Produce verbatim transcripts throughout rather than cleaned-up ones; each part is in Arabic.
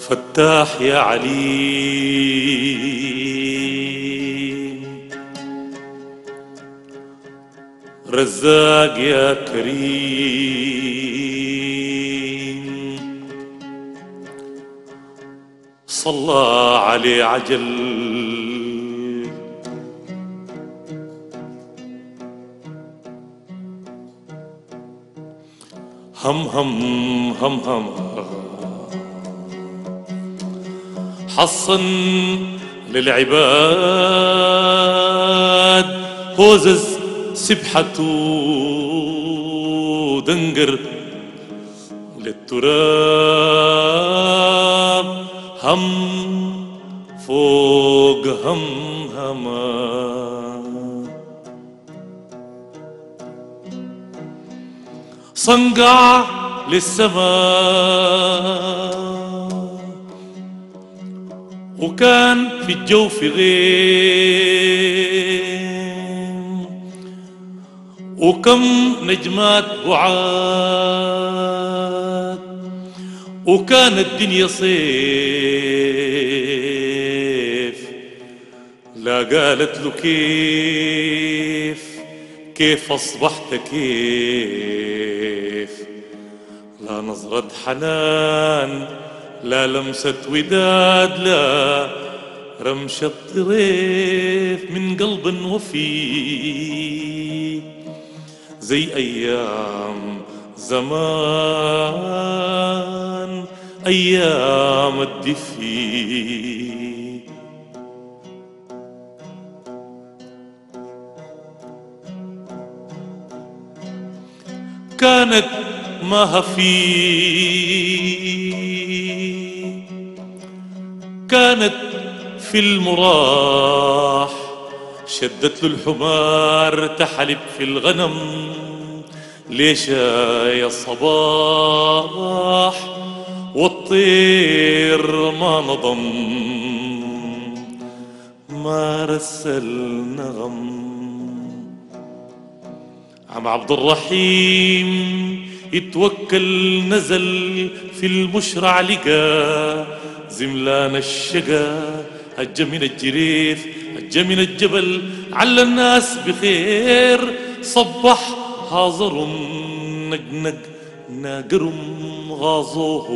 فتاح يا عليم، رزاق يا كريم، صلى عليه عجل هم هم هم هم حصن للعباد هوزز سبحة دنقر للتراب هم فوق هم هما صنقع للسماء وكان في الجوف غيم وكم نجمات بعاد وكان الدنيا صيف لا قالت له كيف كيف أصبحت كيف لا نظرة حنان لا لمسة وداد لا رمشة طريف من قلب وفي زي أيام زمان أيام الدفي كانت ما في كانت في المراح شدت له الحمار تحلب في الغنم ليش يا صباح والطير ما نضم ما رسل نغم عم عبد الرحيم يتوكل نزل في المشرع لقى زملان الشقا هجة من الجريف هجة من الجبل على الناس بخير صبح حاضرهم نقنق ناقرهم غاظوه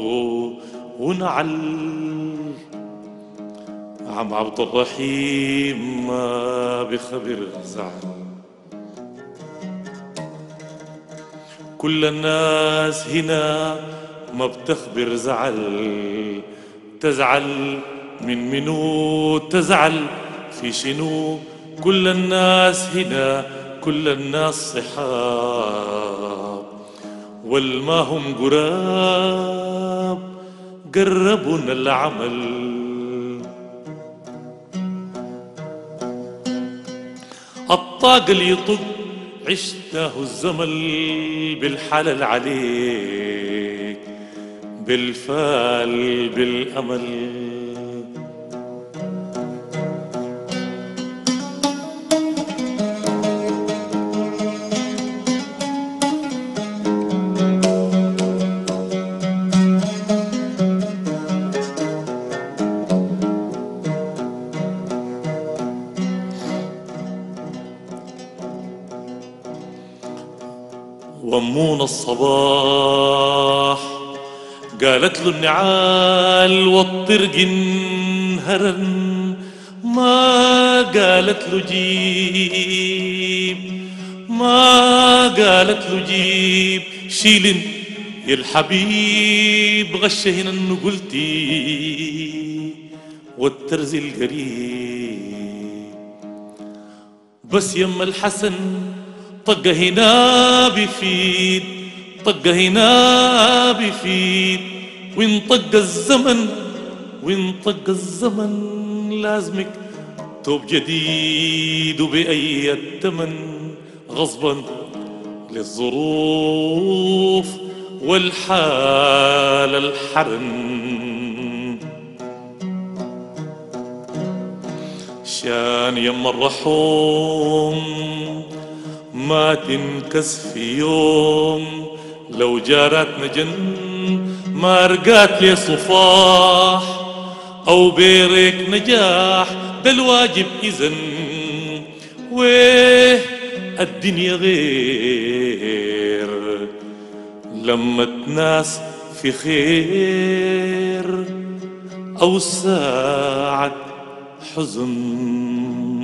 ونعل عم عبد الرحيم ما بخبر زعل كل الناس هنا ما بتخبر زعل تزعل من منو تزعل في شنو كل الناس هنا كل الناس صحاب والما هم قراب قربنا العمل الطاق اللي يطق عشته الزمل بالحلال عليك بالفال بالأمل ومون الصباح قالت له النعال والطرق انهرن ما قالت له جيب ما قالت له جيب شيلن يا الحبيب غشهن انه قلتي والترز القريب بس يما الحسن طقة هنا بفيد طقة هنا بفيد وين طق الزمن وين طق الزمن لازمك توب جديد وبأي التمن غصبا للظروف والحال الحرن شان يما الرحوم ما تنكس في يوم لو جارتنا جن ما رقات لي صفاح أو بيرك نجاح، ده الواجب إذن ويه الدنيا غير لما تناس في خير أو ساعة حزن.